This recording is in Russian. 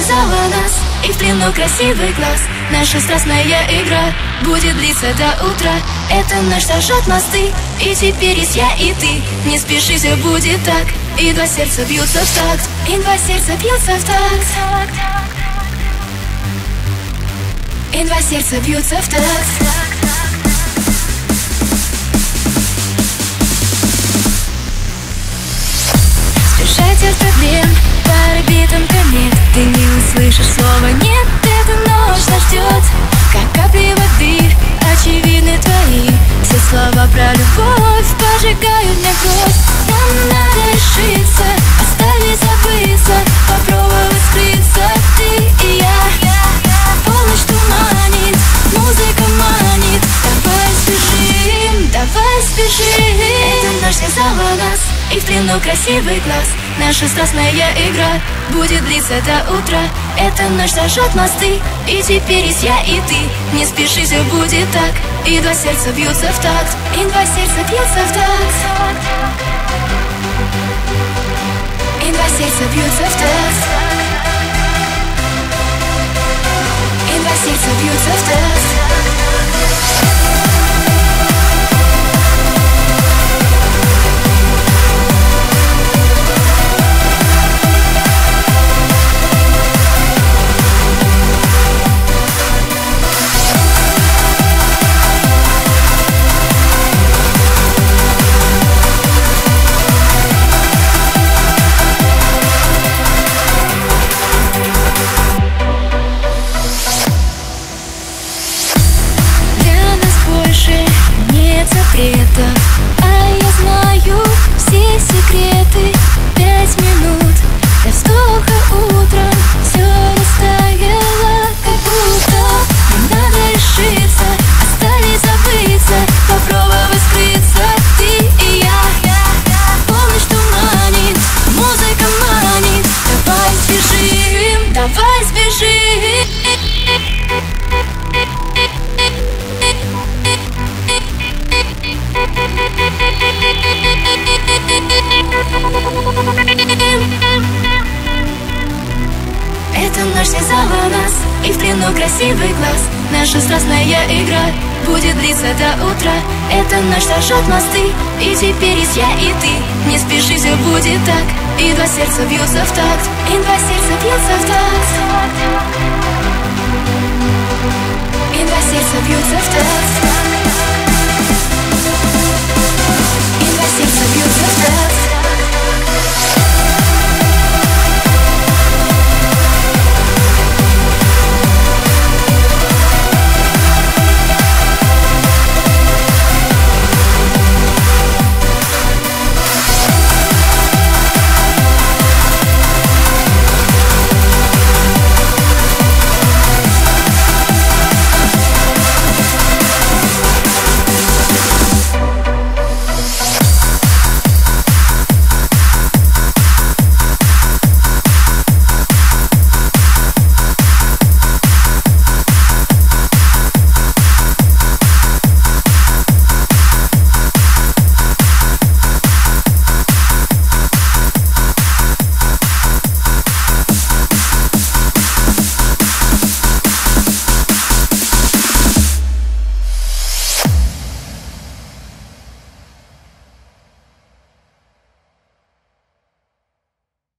связала нас, и в плену красивый глаз. Наша страстная игра будет длиться до утра. Это наш сожжет мосты, и теперь есть я и ты. Не спеши, все будет так, и два сердца бьются в такт. И два сердца бьются в такт. И два сердца бьются в такт. Спешать от проблем по орбитам комет. Ты не услышишь слова «нет», эта ночь нас ждет. Как капли воды, очевидны твои все слова про любовь, пожигают мне кровь. Нам надо решиться, оставить забыться, попробовать скрыться. Ты и я, полночь туманит, музыка манит. Давай спешим, давай спешим. Это ночь связала нас, и в плену красивый глаз. Наша страстная игра будет длиться до утра. Эта ночь сожжет мосты, и теперь есть я и ты. Не спеши, все будет так, и два сердца бьются в такт. И два сердца бьются в такт. И два сердца бьются в такт. И два сердца бьются в такт. А я знаю все секреты. 5 минут до вздоха утром. Все растаяло, как будто. Надо решиться, оставить забыться, попробовать скрыться. Ты и я, полночь туманит, музыка манит. Давай сбежим, давай сбежим. Эта ночь связала нас, и в плену красивый глаз. Наша страстная игра будет длиться до утра. Эта ночь сожжет мосты, и теперь есть я и ты. Не спеши, все будет так, и два сердца бьются в такт. И два сердца бьются в такт. И два сердца бьются в такт.